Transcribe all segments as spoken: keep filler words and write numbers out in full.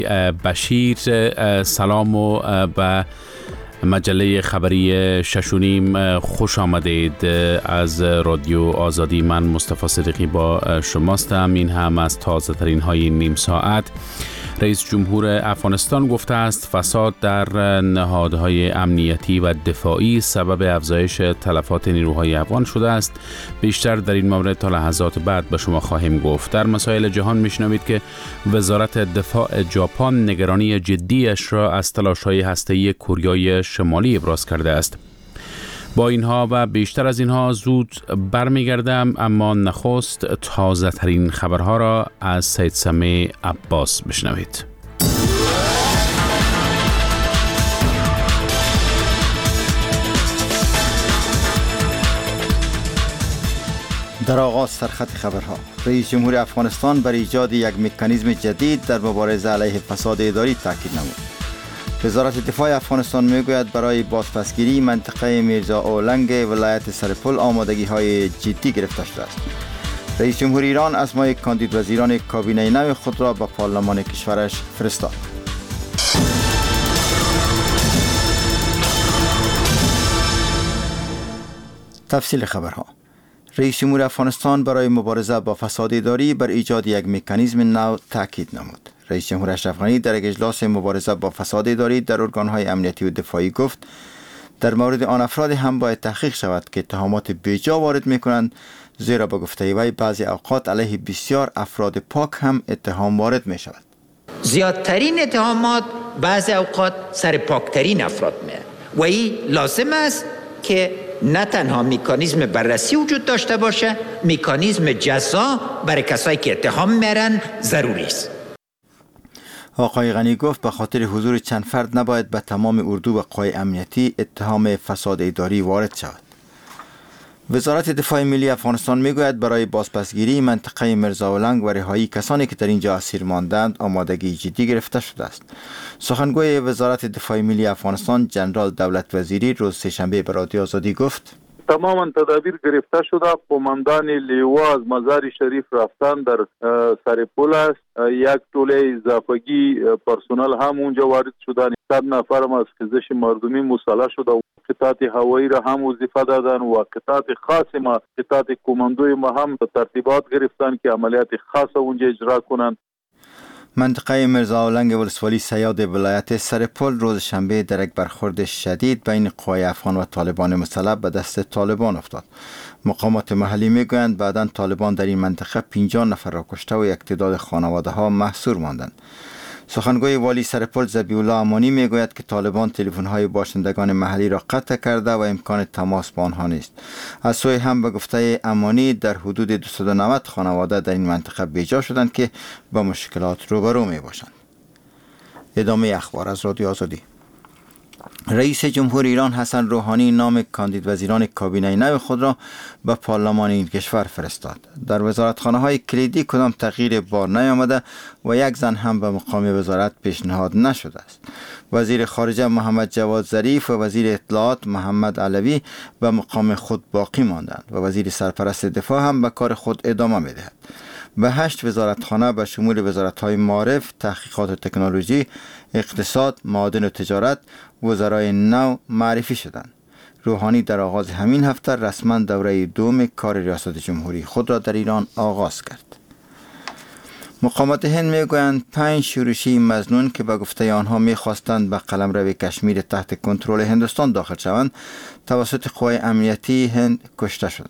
بشیر، سلام و به مجله خبری ششونیم خوش آمدید. از رادیو آزادی من مصطفی صدیقی با شماستم. این هم از تازه ترین های نیم ساعت. رئیس جمهور افغانستان گفته است فساد در نهادهای امنیتی و دفاعی سبب افزایش تلفات نیروهای افغان شده است. بیشتر در این مورد تا لحظات بعد به شما خواهیم گفت. در مسائل جهان میشنوید که وزارت دفاع ژاپن نگرانی جدیش را از تلاش‌های هسته‌ای کره شمالی ابراز کرده است. با اینها و بیشتر از اینها زود برمیگردم، اما نخست تازه ترین خبرها را از سید سمیع عباس بشنوید. در آغاز سرخط خبرها، رئیس جمهور افغانستان بر ایجاد یک مکانیزم جدید در مبارزه علیه فساد اداری تاکید نمود. وزارت دفاع افغانستان میگوید برای بازپسگیری منطقه میرزا اولنگ ولایت سرپل آمادگی های جدی گرفته شده است. رئیس جمهور ایران اسمای کاندید وزیران کابینه نو خود را به پارلمان کشورش فرستاد. تفصیل خبرها. رئیس جمهور افغانستان برای مبارزه با فساد اداری بر ایجاد یک مکانیزم نو تاکید نمود. رئیس جمهور اشرف غنی در یک اجلاس مبارزه با فساد اداری در ارگان‌های امنیتی و دفاعی گفت در مورد آن افراد هم باید تحقیق شود که اتهامات بیجا وارد می‌کنند، زیرا به گفته وی بعضی اوقات علیه بسیار افراد پاک هم اتهام وارد می‌شود. زیادترین اتهامات بعضی اوقات سر پاکترین افراد میاد و این لازم است که نه تنها مکانیزم بررسی وجود داشته باشه، مکانیزم جزا برای کسایی که اتهام میارن ضروری است. آقای غنی گفت به خاطر حضور چند فرد نباید به تمام اردو و قوای امنیتی اتهام فساد اداری وارد شود. وزارت دفاع ملی افغانستان میگوید برای بازپسگیری منطقه میرزا اولنگ و رهایی کسانی که در اینجا اسیر ماندند آمادگی جدی گرفته شده است. سخنگوی وزارت دفاع ملی افغانستان جنرال دولت وزیری روز سه‌شنبه به رادیو آزادی گفت تماما تدابیر گرفته شده. قماندان لیوا از مزار شریف رفتن در سرپل است. یک توله اضافگی پرسنل هم اونجا وارد شدن. صد نفر هم از خیزش مردمی مسلح شده. قطعات هوایی را هم وظیفه دادن و قطعات خاص ما قطعات کماندوی ما هم ترتیبات گرفتن که عملیات خاص اونجا اجرا کنند. منطقه میرزا اولنگ ولسوالی سیاد ولایت سرپل روز شنبه در یک برخورد شدید بین قوای افغان و طالبان مسلح به دست طالبان افتاد. مقامات محلی میگویند بعداً طالبان در این منطقه پنجاه نفر را کشته و یک تعداد خانواده ها محصور ماندند. سخنگوی والی سرپل ذبیح الله امانی میگوید که طالبان تلفن های باشندگان محلی را قطع کرده و امکان تماس با آنها نیست. از سوی هم به گفته امانی در حدود دویست و نود خانواده در این منطقه بیجا شدند که با مشکلات روبرو می باشند. ادامه اخبار از رادیو آزادی. رئیس جمهور ایران حسن روحانی نام کاندید وزیران کابینه نو خود را به پارلمان این کشور فرستاد. در وزارتخانه های کلیدی کدام تغییر بار نیامده و یک زن هم به مقام وزارت پیشنهاد نشده است. وزیر خارجه محمد جواد ظریف و وزیر اطلاعات محمد علوی به مقام خود باقی ماندند و وزیر سرپرست دفاع هم به کار خود ادامه می‌دهد. به هشت وزارتخانه به شمول وزارت‌های معارف، تحقیقات و تکنولوژی، اقتصاد، معادن و تجارت وزرای نو معرفی شدند. روحانی در آغاز همین هفته رسما دوره دوم کار ریاست جمهوری خود را در ایران آغاز کرد. مقامات هند میگویند پنج شورشی مظنون که به گفته آنها میخواستند به قلمرو کشمیر تحت کنترل هندوستان داخل شوند توسط قوای امنیتی هند کشته شدند.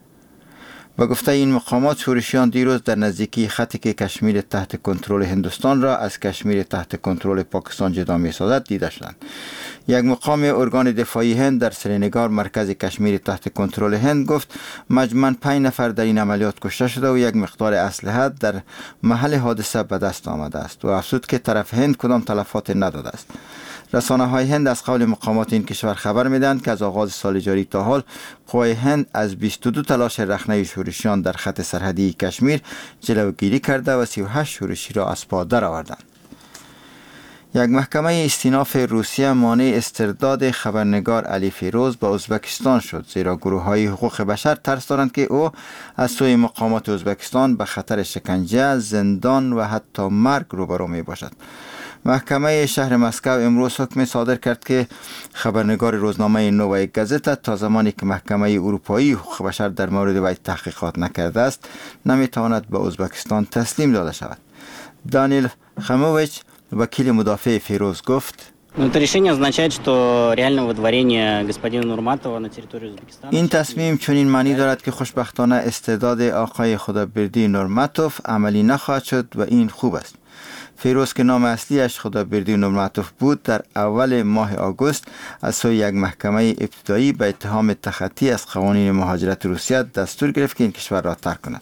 و گفته این مقامات شورشیان دیروز در نزدیکی خطی که کشمیر تحت کنترل هندوستان را از کشمیر تحت کنترل پاکستان جدا می سازد دیده شدند. یک مقام ارگان دفاعی هند در سرینگار مرکز کشمیر تحت کنترل هند گفت مجموعاً پنج نفر در این عملیات کشته شده و یک مقدار اسلحه در محل حادثه به دست آمده است و افزود که طرف هند کدام تلفات نداده است. رسانه های هند از قول مقامات این کشور خبر میدهند که از آغاز سال جاری تا حال قوای هند از بیست و دو تلاش رخنه شورشیان در خط سرحدی کشمیر جلوگیری کرده و سی و هشت شورشی را از پا درآوردند. یک محکمه استیناف روسیه مانع استرداد خبرنگار علی فیروز به ازبکستان شد، زیرا گروه های حقوق بشر ترس دارند که او از سوی مقامات ازبکستان به خطر شکنجه، زندان و حتی مرگ روبرو می باشد. محکمه شهر مسکو امروز حکم صادر کرد که خبرنگار روزنامه نووای گازتا تا زمانی که محکمه اروپایی حقوق بشر در مورد وی تحقیقات نکرده است نمیتواند به ازبکستان تسلیم داده شود. دانیل خموویچ وکیل مدافع فیروز گفت این تصمیم چنین معنی دارد که خوشبختانه استعداد آقای خدابردی نورماتوف عملی نخواهد شد و این خوب است. فیروز که نام اصلیش خدابردی نورماتوف بود در اول ماه آگوست از سوی یک محکمه ابتدایی به اتهام تخطی از قوانین مهاجرت روسیه دستور گرفت که این کشور را ترک کند.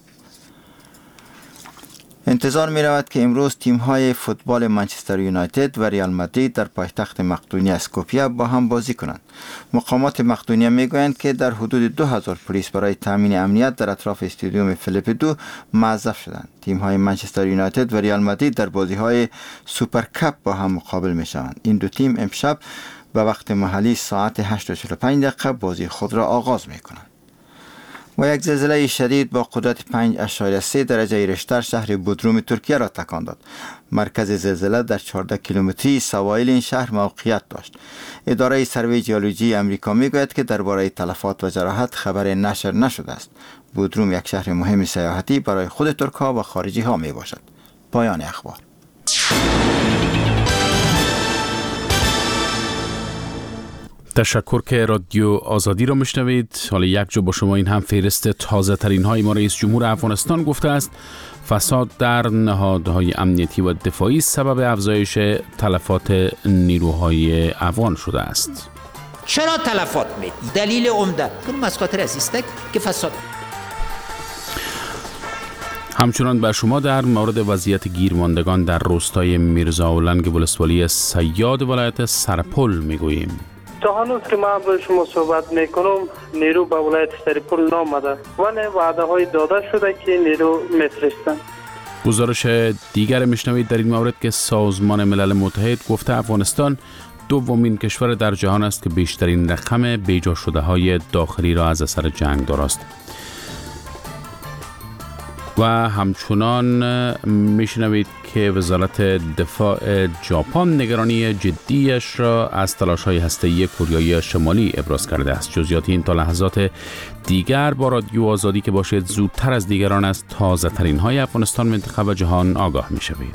انتظار می رود که امروز تیم های فوتبال منچستر یونایتد و ریال مادرید در پایتخت مقدونیه اسکوپیه با هم بازی کنند. مقامات مقدونیه می گویند که در حدود دو هزار پلیس برای تامین امنیت در اطراف استادیوم فیلیپ دو موظف شدند. تیم های منچستر یونایتد و ریال مادرید در بازی های سوپر کاپ با هم مقابل می شوند. این دو تیم امشب به وقت محلی ساعت هشت و چهل و پنج دقیقه بازی خود را آغاز می کنند. و یک زلزله شدید با قدرت پنج اشاریه سه درجه ریشتر شهر بودروم ترکیه را تکان داد. مرکز زلزله در چهارده کیلومتری سواحل این شهر موقعیت داشت. اداره سروی ژئولوژی آمریکا میگوید که درباره تلفات و جراحت خبر نشر نشده است. بودروم یک شهر مهم سیاحتی برای خود ترک‌ها و خارجی ها می باشد. پایان اخبار. تشکر که رادیو آزادی را میشنوید. حالا یک جو با شما این هم فهرست تازه ترین های ما. رئیس جمهور افغانستان گفته است فساد در نهادهای امنیتی و دفاعی سبب افزایش تلفات نیروهای افغان شده است. چرا تلفات می؟ دلیل عمده کنم از خاطر از است که فساد. همچنان بر شما در مورد وضعیت گیرماندگان در روستای میرزاولنگ ولسوالی صیاد ولایت سرپل میگوییم. تا هنوز که من با شما صحبت میکنم نیرو به ولایت سرپل نامده ولی وعده های داده شده که نیرو میفرستن. گزارش دیگر میشنوید در این مورد که سازمان ملل متحد گفته افغانستان دومین کشور در جهان است که بیشترین رقم بیجا شده های داخلی را از اثر جنگ دارست. و همچنان میشنوید که وزارت دفاع ژاپن نگرانی جدیش را از تلاش‌های هسته‌ای کره شمالی ابراز کرده است. جزئیات این تا لحظات دیگر با رادیو آزادی که باشید زودتر از دیگران از تازه ترین های افغانستان، منطقه و جهان آگاه میشوید.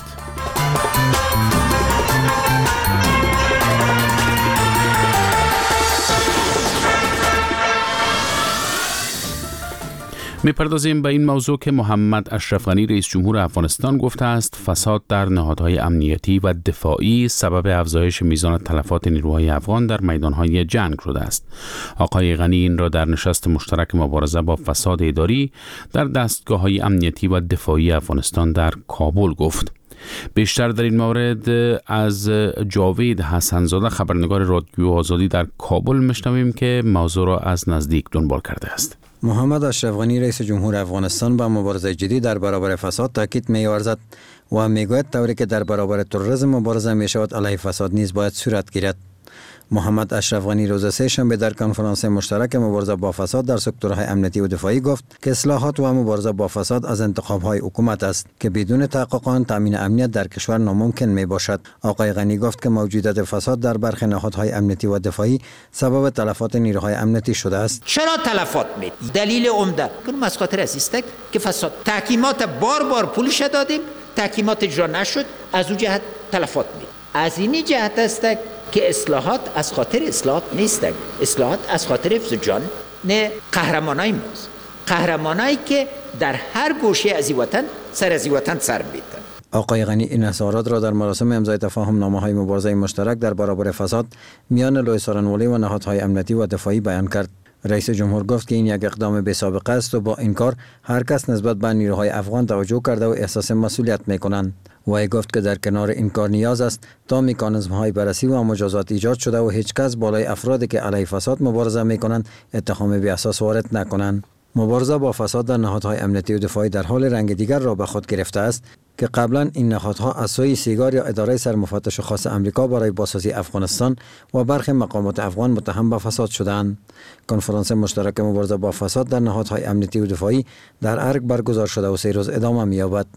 میپردازیم به این موضوع که محمد اشرف غنی رئیس جمهور افغانستان گفته است فساد در نهادهای امنیتی و دفاعی سبب افزایش میزان تلفات نیروهای افغان در میدانهای جنگ شده است. آقای غنی این را در نشست مشترک مبارزه با فساد اداری در دستگاه‌های امنیتی و دفاعی افغانستان در کابل گفت. بیشتر در این مورد از جاوید حسن‌زاده خبرنگار رادیو آزادی در کابل میشنویم که موضوع را از نزدیک دنبال کرده است. محمد اشرف غنی رئیس جمهور افغانستان با مبارزه جدی در برابر فساد تاکید می‌ورزد و میگوید طوری که در برابر تروریسم مبارزه می‌شود علیه فساد نیز باید صورت گیرد. محمد اشرف غنی روز سه شنبه در کنفرانس مشترک مبارزه با فساد در سکتورهای امنیتی و دفاعی گفت که اصلاحات و مبارزه با فساد از انتخاب‌های حکومت است که بدون تحقق آن تامین امنیت در کشور ناممکن می باشد. آقای غنی گفت که موجودیت فساد در برخی نهادهای امنیتی و دفاعی سبب تلفات نیروهای امنیتی شده است. چرا تلفات می؟ دلیل عمده کنم از خاطر از است که فساد تحکیمات بار بار پولش دادیم، تحکیمات اجرا نشد، از اون جهت تلفات می. از این جهت است که اصلاحات از خاطر اصلاحات نیست، اصلاحات از خاطر حفظ جان نه قهرمانای ماست، قهرمانایی که در هر گوشه از وطن سر از وطن سر می‌برند. آقای غنی این اظهارات را در مراسم امضای تفاهم نامه‌های مبارزه مشترک در برابر فساد میان لوی سارنولی و نهادهای امنیتی و دفاعی بیان کرد. رئیس جمهور گفت که این یک اقدام بی سابقه است و با این کار هر کس نسبت به نیروهای افغان توجه کرده و احساس مسئولیت می‌کنند. وی گفت که در کنار این کار نیاز است تا مکانیزم‌های بررسی و مجازات ایجاد شده و هیچ کس بالای افرادی که علیه فساد مبارزه می‌کنند اتهام بی اساس وارد نکنند. مبارزه با فساد در نهادهای امنیتی و دفاعی در حال رنگ دیگر را به خود گرفته است که قبلا این نهادها از سوی سیگار یا اداره سرمفتش خاص امریکا برای بازسازی افغانستان و برخی مقامات افغان متهم به فساد شدند. کنفرانس مشترک مبارزه با فساد در نهادهای امنیتی و دفاعی در ارگ برگزار شده و سه روز ادامه می‌یابد.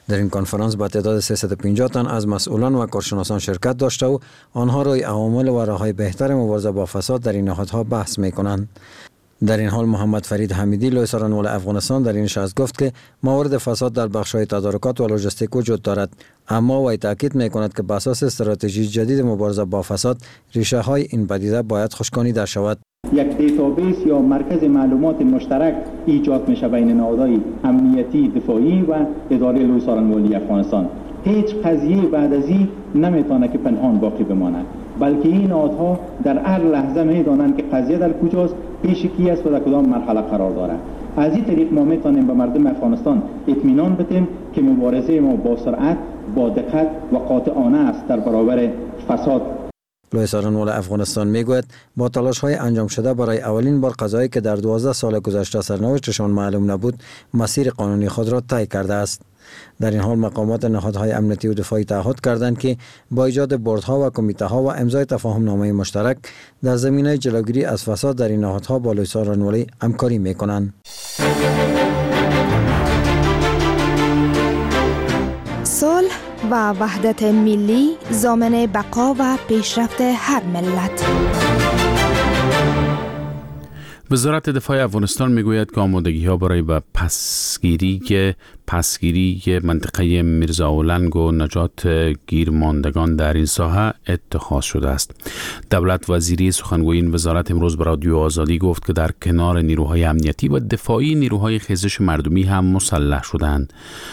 در این کنفرانس با تعداد سیصد و پنجاه تن از مسئولان و کارشناسان شرکت داشته و آنها روی عوامل و راه‌های بهتر مبارزه با فساد در این نهادها بحث می‌کنند. در این حال محمد فرید حمیدی لوی سخنگوی افغانستان در این نشست گفت که موارد فساد در بخش‌های تدارکات و لوجستیک وجود دارد، اما وی تاکید می‌کند که بر اساس استراتژی جدید مبارزه با فساد ریشه‌های این پدیده باید خشکانیده شود. یک دیتابیس یا مرکز معلومات مشترک ایجاد میشه بین نهادهای امنیتی، دفاعی و اداره لوی سخنگوی افغانستان. هیچ قضیه بعد از این نمیتونه که پنهان باقی بماند، بلکه این نهادها در هر لحظه میدانند که قضیه در کجاست، پیش کی است و در کدام مرحله قرار دارد. از این طریق ما میتونیم به مردم افغانستان اطمینان بدیم که مبارزه ما با سرعت، با دقت و قاطعانه است در برابر فساد. لوی سخنگوی افغانستان میگوید با تلاش های انجام شده برای اولین بار قضایی که در دوازده سال گذشته سرنوشتشان معلوم نبود مسیر قانونی خود را طی کرده است. در این حال مقامات نهادهای امنیتی و دفاعی تعهد کردند که با ایجاد بوردها و کمیته ها و امضای تفاهم نامه مشترک در زمینه جلوگیری از فساد در این نهادها با لوی سخنگوی همکاری میکنند. صلح و وحدت ملی ضامن بقا و پیشرفت هر ملت. وزارت دفاع افغانستان میگوید که آمادگی‌ها برای به پسگیری پسگیری منطقه میرزاولنگ و نجات گیرماندگان در این ساحه اتخاذ شده است. دولت وزیری سخنگوی این وزارت امروز به رادیو آزادی گفت که در کنار نیروهای امنیتی و دفاعی نیروهای خیزش مردمی هم مسلح شدند.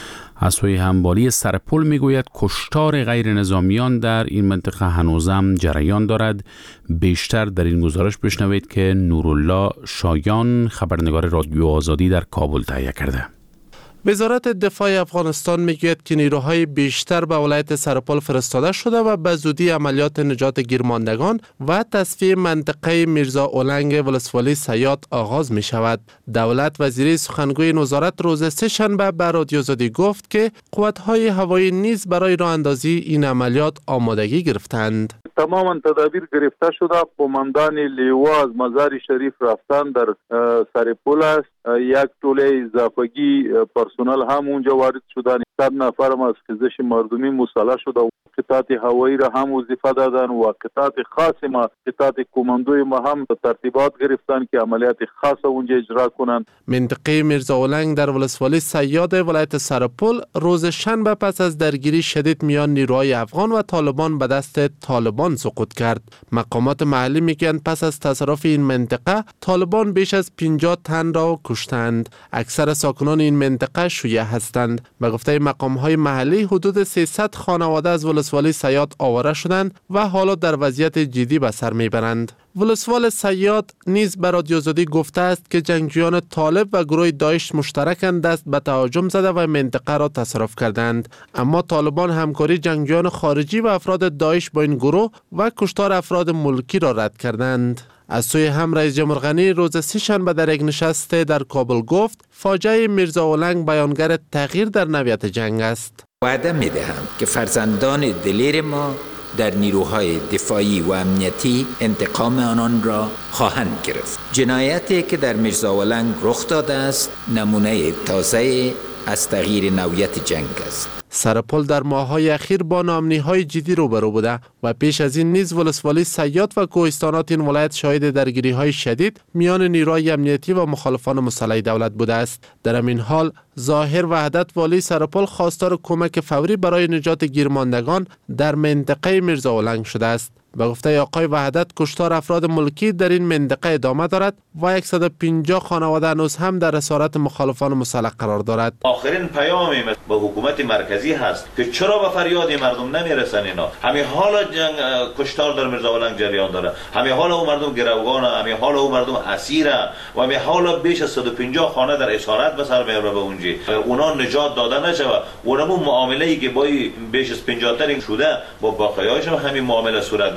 از سوی همبالی سرپل میگوید کشتار غیر نظامیان در این منطقه هنوزم جریان دارد. بیشتر در این گزارش بشنوید که نورالله شایان خبرنگار رادیو آزادی در کابل تهیه کرده. وزارت دفاع افغانستان میگوید که نیروهای بیشتر به ولایت سرپل فرستاده شده و به زودی عملیات نجات گیرماندگان و تصفیه منطقه میرزا اولنگ ولسوالی سیاد آغاز می شود. دولت وزیری سخنگوی این وزارت روز سه شنبه به رادیو آزادی گفت که قوت‌های هوایی نیز برای راه اندازی این عملیات آمادگی گرفتند. تماما تدابیر گرفته شده. قماندان لیوا از مزار شریف رفتن در سرپل است. یک توله اضافگی پرسنل هم اونجا وارد شدن. صد نفر هم از خیزش مردمی مسلح شده و قطعات هوایی را هم وظیفه دادن و قطعات خاص ما قطعات کماندوی ما هم ترتیبات گرفتن که عملیات خاص اونجا اجرا کنند. منطقه میرزا اولنگ در ولسوالی سیاد ولایت سرپل روز شنبه پس از درگیری شدید میان نیروهای افغان و طالبان به دست طالبان سقوط کرد. مقامات محلی میگویند پس از تصرف این منطقه طالبان بیش از پنجاه تن را کشتند. اکثر ساکنان این منطقه شیعه هستند. به گفته مقام‌های محلی حدود سیصد خانواده از ولسوالی سیاد آواره شدند و حالا در وضعیت جدی به سر میبرند. ولسوال سیاد نیز به رادیو آزادی گفته است که جنگجویان طالب و گروه داعش مشترکاً دست به تهاجم زده و منطقه را تصرف کردند، اما طالبان همکاری جنگجویان خارجی و افراد داعش با این گروه و کشتار افراد ملکی را رد کردند. از سوی هم رئیس جمهور غنی روز سه شنبه در یک نشست در کابل گفت فاجعه میرزا اولنگ بیانگر تغییر در نویت جنگ است. وعده می دهم که فرزندان دلیر ما در نیروهای دفاعی و امنیتی انتقام آنان را خواهند گرفت. جنایتی که در میرزا اولنگ رخ داده است نمونه تازه از تغییر نویت جنگ است. سرپل در ماه‌های اخیر با ناامنی‌های جدی روبرو بوده و پیش از این نیز ولسوالی سیاد و کوهستانات این ولایت شاهد درگیری‌های شدید میان نیروهای امنیتی و مخالفان مسلح دولت بوده است. در همین حال ظاهر وحدت والی سرپل خواستار کمک فوری برای نجات گیرماندگان در منطقه میرزا اولنگ شده است. به گفته آقای وحدت کشتار افراد ملکی در این منطقه ادامه دارد و صد و پنجاه خانواده هنوز هم در اسارت مخالفان مسلح قرار دارد. آخرین پیامی به حکومت مرکزی هست که چرا به فریاد مردم نمیرسن اینا. همین حالا جنگ کشتار در میرزا اولنگ جریان داره. همین حالا اون مردم گروگان، همین حالا اون مردم اسیره و همین حالا بیش از صد و پنجاه خانه در اسارت به سر میبره به اونجا. اونا نجات داده نشه و اونمون معامله‌ای که با بیش از پنجاه تا شده با باقیاش هم همین معامله صورت میگیره.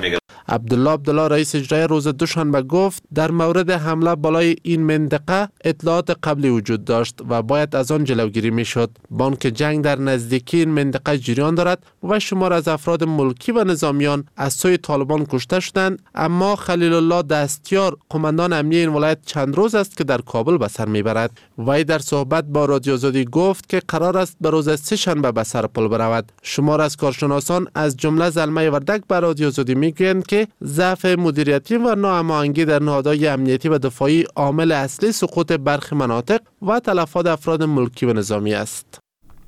عبدالله عبدالله رئیس اجرایی روز دوشنبه گفت در مورد حمله بالای این منطقه اطلاعات قبلی وجود داشت و باید از آن جلوگیری میشد. با آنکه جنگ در نزدیکی این منطقه جریان دارد و شمار از افراد ملکی و نظامیان از سوی طالبان کشته شدند، اما خلیل الله دستیار قماندان امنیه این ولایت چند روز است که در کابل به سر میبرد. وی در صحبت با رادیو آزادی گفت که قرار است به روز سه شنبه به سر پل برود. شمار از کارشناسان از جمله زلمه وردک به رادیو آزادی میگویند که ضعف مدیریتی و ناهماهنگی در نهادهای امنیتی و دفاعی عامل اصلی سقوط برخی مناطق و تلفات افراد ملکی و نظامی است.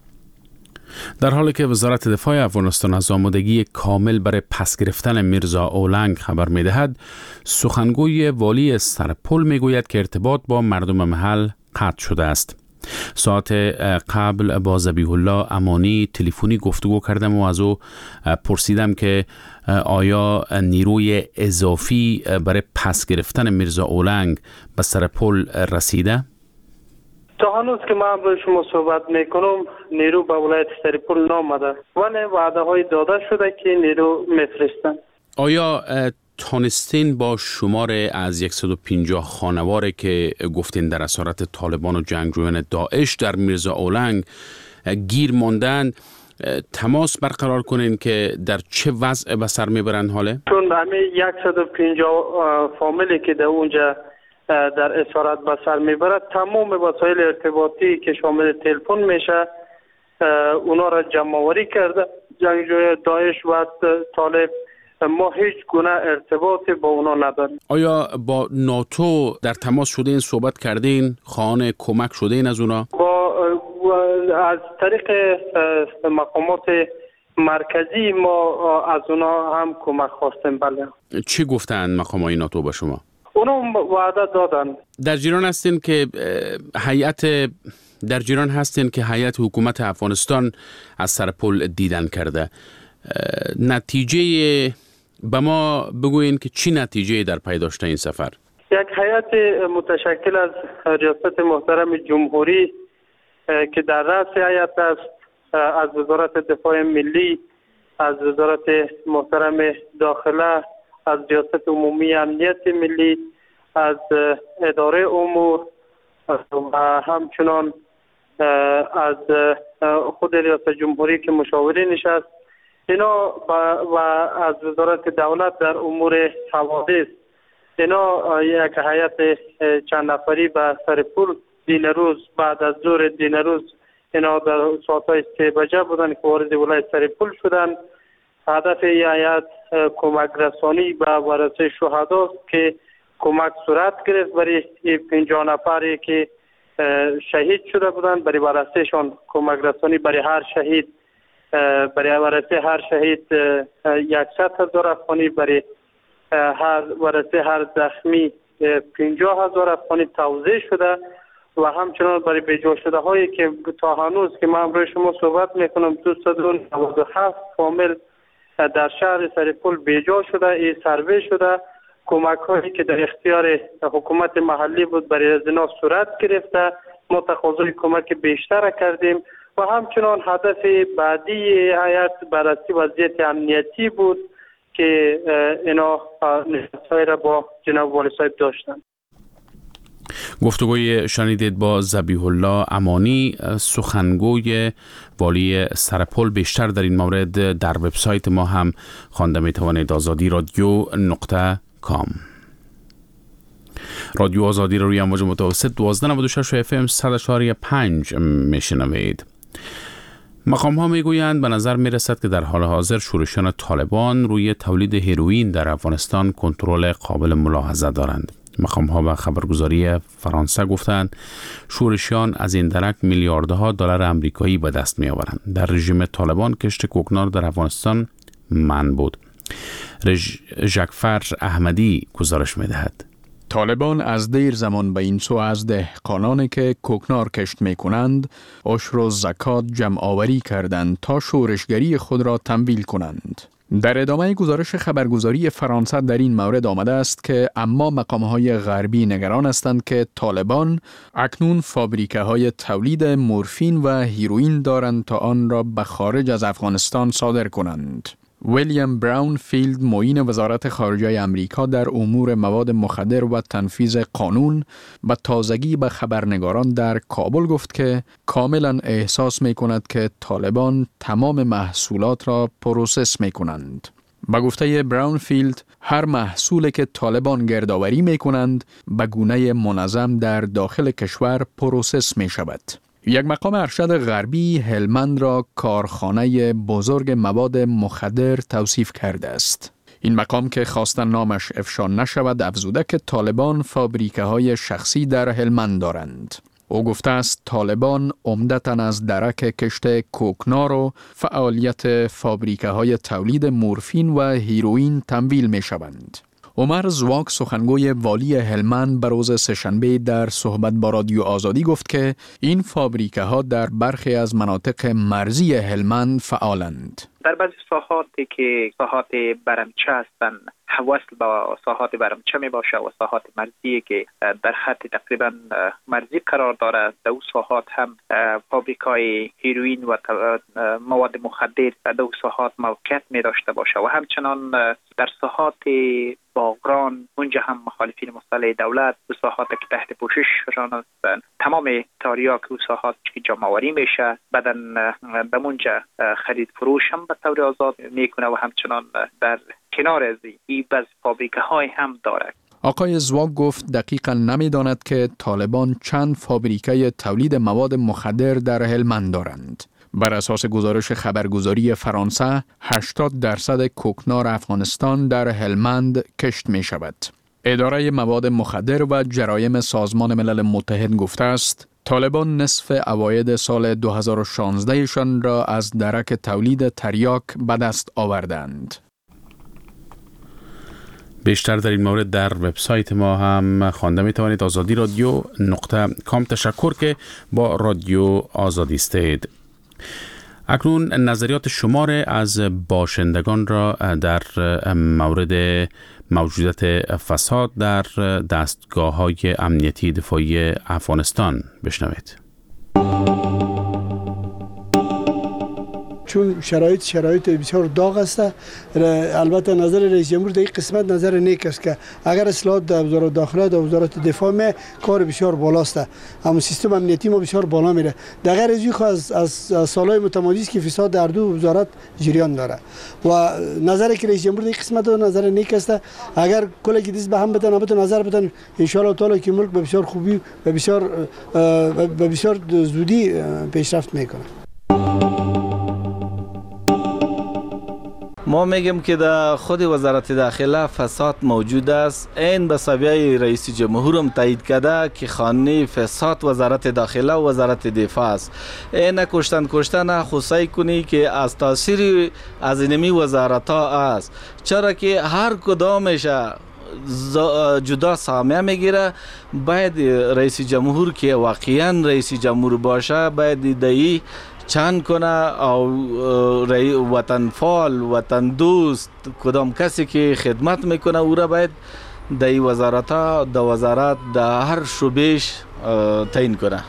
در حالی که وزارت دفاع افغانستان از آمادگی کامل برای پس گرفتن میرزا اولنگ خبر می‌دهد، سخنگوی والی سرپل میگوید که ارتباط با مردم محل قطع شده است. ساعت قبل با ذبیح الله امانی تلفنی گفتگو کردم و از او پرسیدم که آیا نیروی اضافی برای پس گرفتن میرزا اولنگ به سرپل رسیده؟ تا هنوز که من با شما صحبت میکنم نیرو به ولایت سرپل نامده، ولی وعده های داده شده که نیرو میفرستن. آیا تانستین با شمار از صد و پنجاه خانواره که گفتین در اسارت طالبان و جنگجویان داعش در میرزا اولنگ گیر ماندن تماس برقرار کنین که در چه وضع به سر میبرن حاله؟ چون همه صد و پنجاه فامیلی که در اونجا در اسارت به سر میبرد، تمام وسایل ارتباطی که شامل تلفن میشه اونا را جمع آوری کرده جنگجوی داعش و طالب. ما هیچ گونه ارتباطی با اونا نداریم. آیا با ناتو در تماس شدین، صحبت کردین، خواهان کمک شدین از اونا؟ با از طریق مقامات مرکزی ما از اونا هم کمک خواستیم. بله. چی گفتن مقامات ناتو با شما؟ اونا وعده دادن. در جریان هستین که هیئت در جریان هستین که هیئت حکومت افغانستان از سرپل دیدن کرده. نتیجه به ما بگوین که چی نتیجه در پی داشته این سفر؟ یک هیئت متشکل از ریاست محترم جمهوری که در رأس هیئت است، از وزارت دفاع ملی، از وزارت محترم داخله، از ریاست عمومی امنیت ملی، از اداره امور و همچنان از خود ریاست جمهوری که مشاوری نشست، اینا و از وزارت دولت در امور حوادث، اینا یک هیئت چند نفری به سرپل دین روز بعد از ظهر دین روز اینا در ساعتهای سه بجه بودن که وارد ولایت سرپل شدن. هدف این هیئت کمک رسانی به ورثه شهداست که کمک صورت گرفت برای پنجاه نفری که شهید شده بودند، برای ورثهشان کمک رسانی برای هر شهید برای ورثه هر شهید صد هزار افغانی، برای هر ورثه هر زخمی پنجاه هزار افغانی توزیع شده و همچنان برای بیجا شده هایی که تا هنوز که من برای شما صحبت میکنم دویست و نود و هفت فامیل در شهر سرپل بیجا شده، این سروی شده. کمک هایی که در اختیار حکومت محلی بود برای از اینا صورت گرفته. ما تقاضای کمک بیشتر کردیم و همچنان هدف بعدی هیئت بررسی وضعیت امنیتی بود که اینا نشست‌های را با جناب والی صاحب داشتن. گفتگوی شنیدید با ذبیح الله امانی، سخنگوی والی سرپل. بیشتر در این مورد در وبسایت ما هم خوانده می توانید، آزادی رادیو نقطه کام. رادیو آزادی رو روی امواج متوسط دوازده نود و شش اف ام صد و چهار و پنج میشنوید. مقام ها میگویند به نظر میرسد که در حال حاضر شورشیان طالبان روی تولید هروئین در افغانستان کنترل قابل ملاحظه دارند. مقام ها به خبرگزاری فرانسه گفتند شورشیان از این درک میلیاردها دلار آمریکایی به دست می آورند. در رژیم طالبان کشت کوکنار در افغانستان منع بود. رژ... ژکفر احمدی گزارش می دهد. طالبان از دیر زمان به این سو از دهقانانی که کوکنار کشت می کنند عشر و زکات جمع آوری کردند تا شورشگری خود را تمویل کنند. در ادامه گزارش خبرگزاری فرانسه در این مورد آمده است که اما مقام‌های غربی نگران هستند که طالبان اکنون فابریکه های تولید مورفین و هیروئین دارند تا آن را به خارج از افغانستان صادر کنند. ویلیام براونفیلد معین وزارت خارجه امریکا در امور مواد مخدر و تنفیذ قانون به تازگی به خبرنگاران در کابل گفت که کاملا احساس می کند که طالبان تمام محصولات را پروسس می کنند. با گفته براونفیلد، هر محصولی که طالبان گردآوری می کنند به گونه منظم در داخل کشور پروسس می شود. یک مقام ارشد غربی هلمند را کارخانه بزرگ مواد مخدر توصیف کرده است. این مقام که خواستن نامش افشا نشود افزوده که طالبان فابریکه های شخصی در هلمند دارند. او گفته است طالبان عمدتاً از درک کشت کوکنار و فعالیت فابریکه های تولید مورفین و هیروئین تمویل می شوند. عمر زواک سخنگوی والی هلمند به روز سه‌شنبه در صحبت با رادیو آزادی گفت که این فابریکه ها در برخی از مناطق مرزی هلمند فعالند. در بعضی ساحاتی که ساحات برمچه هستند، وصل با ساحات برمچه می باشه و ساحات مرزی که در خط تقریبا مرزی قرار داره، در اون ساحات هم فابریکای هیروئین و مواد مخدر در اون ساحات موقعیت می داشته باشه و همچنان در ساحات باغران اونجا هم مخالفین مسلح دولت و ساحات که تحت پوشششان هستند، تمام تاریاک و ساحات که جمع‌آوری میشه، بعدن به اونجا خرید فروش هم به طور آزاد میکنه و همچنان در کنار از این بعض فابریکه های هم داره. آقای زواک گفت دقیقاً نمیداند که طالبان چند فابریکه تولید مواد مخدر در هلمند دارند. بر اساس گزارش خبرگزاری فرانسه، هشتاد درصد کوکنار افغانستان در هلمند کشت می شود. اداره مواد مخدر و جرایم سازمان ملل متحد گفته است طالبان نصف اوایل سال دو هزار و شانزده شان را از درک تولید تریاک به دست آوردند. بیشتر در این مورد در وبسایت ما هم خوانده می توانید. آزادی رادیو نقطه کام. تشکر که با رادیو آزادی استید. اکنون نظریات شمار از باشندگان را در مورد موجودیت فساد در دستگاه‌های امنیتی دفاعی افغانستان بشنوید. چون شرایط شرایط بسیار داغ است. البته نظر رئیس جمهور در این قسمت نظر نیک است که اگر اصلاحات در وزارت داخله در وزارت دفاع می کار بسیار بالاست، اما سیستم امنیتی ما بسیار بالا میره. در غیر از این از از سالهای متمادی است که فساد در دو وزارت جریان داره و نظر که رئیس جمهور در این قسمت نظر نیک است. اگر کل کی دست به هم بدن البته نظر بدن ان شاء الله تعالی که ملک به بسیار خوبی و بسیار به بسیار زودی پیشرفت میکنه. ما میگیم که در خود وزارت داخله فساد موجود است. این به سابقه رئیس جمهور هم تایید کرده که خانه فساد وزارت داخله و وزارت دفاع است. این کشتن کشتن خصوصی کنی که از تاثیر از اینمی وزارت ها است، چرا که هر کدامش جدا سهمیه میگیره. باید رئیس جمهور که واقعا رئیس جمهور باشه باید دایی چند کنه او وطن فال وطن دوست کدام کسی که خدمت میکنه او را باید در وزارت ها در وزارت در هر شعبهش تعیین کنه.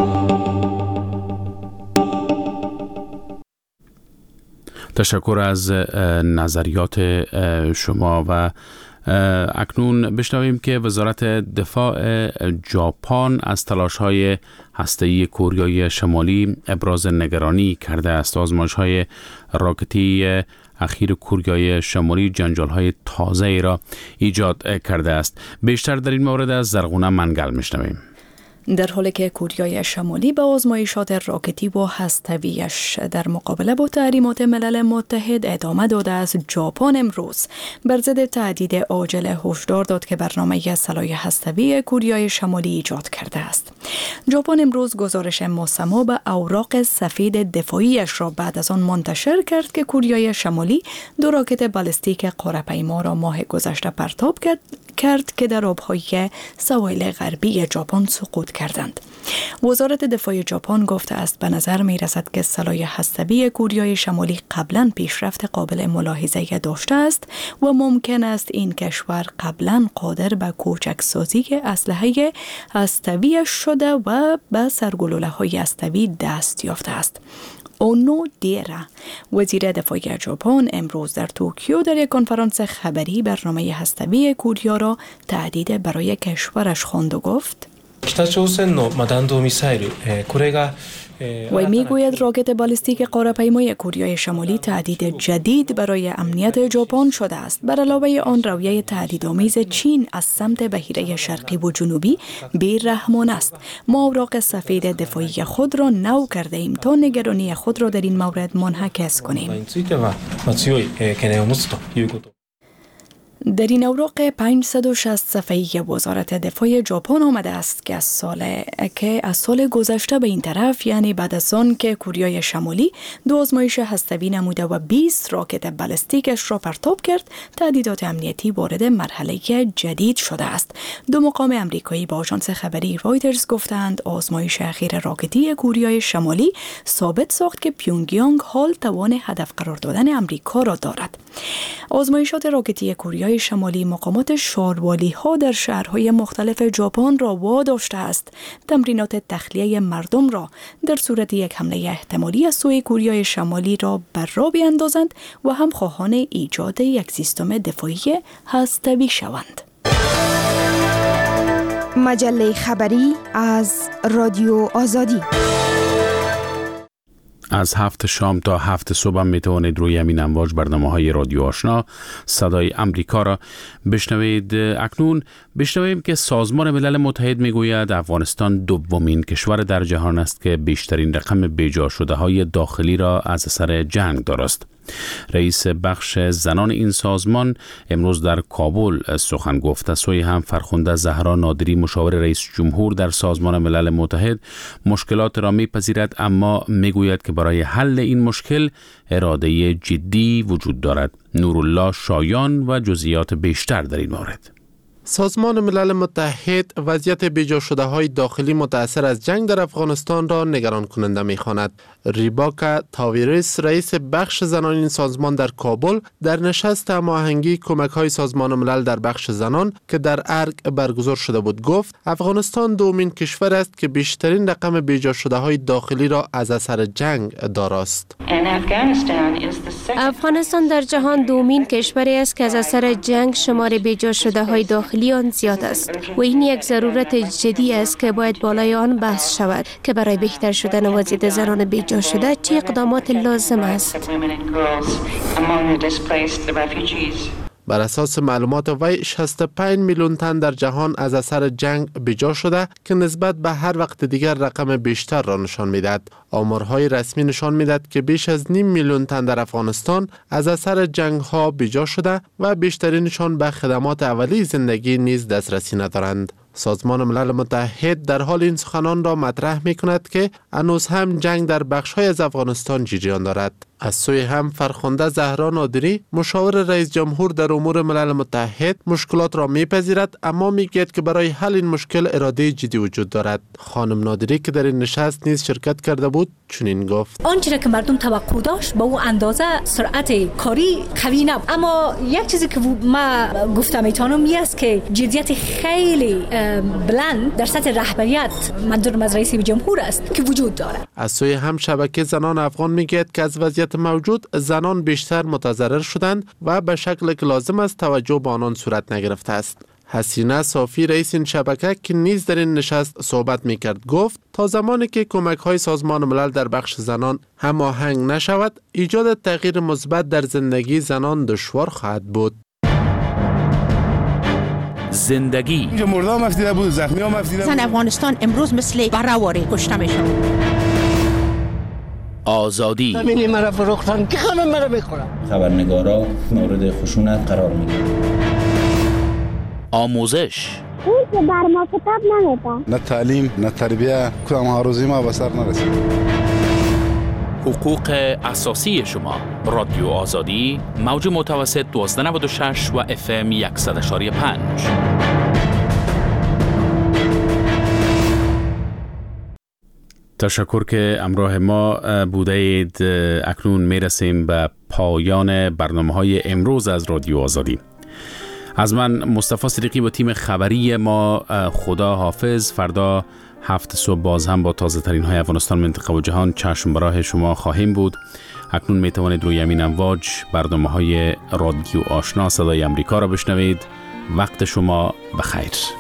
تشکر از نظریات شما و اکنون بشنویم که وزارت دفاع ژاپن از تلاش‌های هسته‌ای کره شمالی ابراز نگرانی کرده است. آزمایش‌های راکتی اخیر کره شمالی جنجال‌های تازه‌ای را ایجاد کرده است. بیشتر در این مورد از زرغونه منگل میشنویم. در حالی که کره شمالی به آزمایشات راکتی و هسته‌ایش در مقابله با تحریمات ملل متحد ادامه داده است، ژاپن امروز بر ضد تهدید عاجل هشدار داد که برنامه سلاح هسته‌ای کره شمالی ایجاد کرده است. ژاپن امروز گزارش مستمع به اوراق سفید دفاعیش را بعد از آن منتشر کرد که کره شمالی دو راکت بالستیک قاره‌پیما را ماه گذشته پرتاب کرد کرد که در آب‌های سواحل غربی ژاپن سقوط کردند. وزارت دفاع ژاپن گفته است به نظر می رسد که سلاح هسته‌ای کره شمالی قبلا پیشرفت قابل ملاحظه داشته است و ممکن است این کشور قبلا قادر به کوچکسازی اسلحه هسته‌ای شده و به سرگلوله‌های هسته‌ای دست یافته است. اونو دیرا وزیر دفاع ژاپن امروز در توکیو در یک کنفرانس خبری برنامه هسته‌ای کوریا را تهدید برای کشورش خواند و گفت و میگوید راکت بالستیک قاره‌پیمای کوریای شمالی تهدید جدید برای امنیت ژاپن شده است. بر علاوه آن رویه تهدیدآمیز چین از سمت بحیره شرقی و جنوبی بی‌رحمانه است. ما اوراق سفید دفاعی خود را نو کرده ایم تا نگرانی خود را در این مورد منعکس کنیم. در این اوراق پانصد و شصت صفحه‌ای وزارت دفاع ژاپن آمده است که از سال که از سال گذشته به این طرف، یعنی بعد از آن که کوریای شمالی دو آزمایش هسته‌ای نموده و بیست راکت بالستیکش را پرتاب کرد، تهدیدات امنیتی وارد مرحله جدید شده است. دو مقام آمریکایی با آژانس خبری رایترز گفتند آزمایش اخیر راکتی کوریای شمالی ثابت ساخت که پیونگیانگ حال توان هدف قرار دادن آمریکا را دارد. آزمایشات راکتی کوریای شمالی مقامات شاروالی ها در شهرهای مختلف ژاپن را واداشته است تمرینات تخلیه مردم را در صورت یک حمله احتمالی از سوی کوریای شمالی را بر راه بیندازند و هم خواهان ایجاد یک سیستم دفاعی هسته‌ای شوند. مجله خبری از رادیو آزادی. از هفت شام تا هفت صبح می توانید روی همین امواج برنامه های رادیو آشنا صدای امریکا را بشنوید. اکنون بشنویم که سازمان ملل متحد می گوید افغانستان دومین کشور در جهان است که بیشترین رقم بیجا شده های داخلی را از اثر جنگ دارد. رئیس بخش زنان این سازمان امروز در کابل سخن گفت. از سوی هم فرخنده زهرا نادری مشاور رئیس جمهور در سازمان ملل متحد مشکلات را میپذیرد، اما میگوید که برای حل این مشکل اراده جدی وجود دارد. نورالله شایان و جزئیات بیشتر در این مورد. سازمان ملل متحد وضعیت بیجا شده های داخلی متأثر از جنگ در افغانستان را نگران کننده می خواند. ریباکا تاویریس رئیس بخش زنان این سازمان در کابل در نشست هماهنگی کمک های سازمان ملل در بخش زنان که در ارگ برگزار شده بود گفت افغانستان دومین کشور است که بیشترین رقم بیجا شده های داخلی را از اثر جنگ دارست. افغانستان در جهان دومین کشوری است که از اثر جنگ شمار بیجا شده های داخلی آن زیاد است و این یک ضرورت جدی است که باید بالای آن بحث شود که برای بهتر شدن وضعیت زنان بیجا شده چه اقدامات لازم است. بر اساس معلومات وی شصت و پنج میلیون تن در جهان از اثر جنگ بیجا شده که نسبت به هر وقت دیگر رقم بیشتر را نشان میدهد. آمارهای رسمی نشان میدهد که بیش از نیم میلیون تن در افغانستان از اثر جنگ ها بیجا شده و بیشترینشان به خدمات اولیه زندگی نیز دسترسی ندارند. سازمان ملل متحد در حال این سخنان را مطرح می کند که هنوز هم جنگ در بخش‌های از افغانستان جریان دارد. از سوی هم فرخنده زهرا نادری مشاور رئیس جمهور در امور ملل متحد مشکلات را میپذیرد، اما میگوید که برای حل این مشکل اراده جدی وجود دارد. خانم نادری که در این نشست نیز شرکت کرده بود چنین گفت: آنچه که مردم توقع داشت با اون اندازه سرعت کاری قوی نبود، اما یک چیزی که ما گفتم میتونم این است که جدیت خیلی بلند در سطح رهبریت منظورم از رئیس جمهور است که وجود دارد. از سوی هم شبکه زنان افغان میگوید که از وضعیت موجود زنان بیشتر متضرر شدند و به شکل که لازم است توجه به آنان صورت نگرفته است. حسینه صافی رئیس این شبکه که نیز در این نشست صحبت میکرد گفت تا زمانی که کمک های سازمان ملل در بخش زنان هماهنگ نشود ایجاد تغییر مثبت در زندگی زنان دشوار خواهد بود. زندگی اینجا مرده هم افتیده بود، زخمی هم افتیده بود. زن افغانستان امروز مثل برهواری کشته میشن. آزادی زمینی مرا فروختن که خانم مرا بخورم. خبرنگارا مورد خشونت قرار میگیرن. آموزش اون که بر ما کتاب نمیدن. نه تعلیم نه تربیه، کدام هاروزی ما به سر نرسید. حقوق اساسی شما. رادیو آزادی موج متوسط دوازده نود و شش و اف ام صد و یک و پنج. تشکر که همراه ما بوده اید. اکنون می رسیم به پایان برنامه های امروز از رادیو آزادی. از من مصطفی صدیقی و تیم خبری ما خدا حافظ. فردا هفت صبح باز هم با تازه ترین های افغانستان، منطقه و جهان چشم براه شما خواهیم بود. اکنون می توانید روی همین امواج برنامه های رادیو آشنا صدای امریکا را بشنوید. وقت شما بخیر.